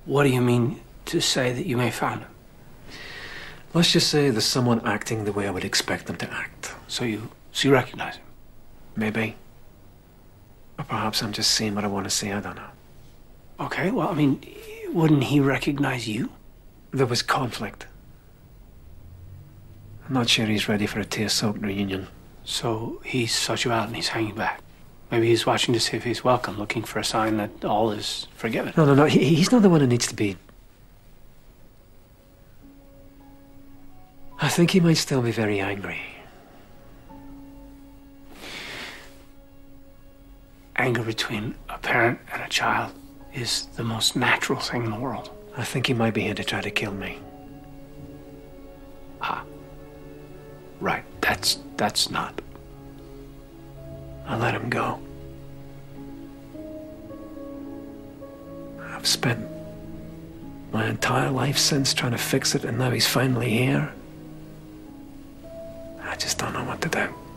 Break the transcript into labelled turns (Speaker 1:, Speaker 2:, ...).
Speaker 1: What do you mean to say that you may have found him?
Speaker 2: Let's just say there's someone acting the way I would expect them to act.
Speaker 1: So you recognize him?
Speaker 2: Maybe. Or perhaps I'm just seeing what I want to see, I don't know.
Speaker 1: Okay, well, I mean, wouldn't he recognize you?
Speaker 2: There was conflict. I'm not sure he's ready for a tear-soaked reunion.
Speaker 1: So he sought you out and he's hanging back. Maybe he's watching to see if he's welcome, looking for a sign that all is forgiven.
Speaker 2: No. He's not the one who needs to be. I think he might still be very angry.
Speaker 1: Anger between a parent and a child is the most natural thing in the world.
Speaker 2: I think he might be here to try to kill me.
Speaker 1: Ah. Right. That's not.
Speaker 2: I let him go. I've spent my entire life since trying to fix it, and now he's finally here. I just don't know what to do.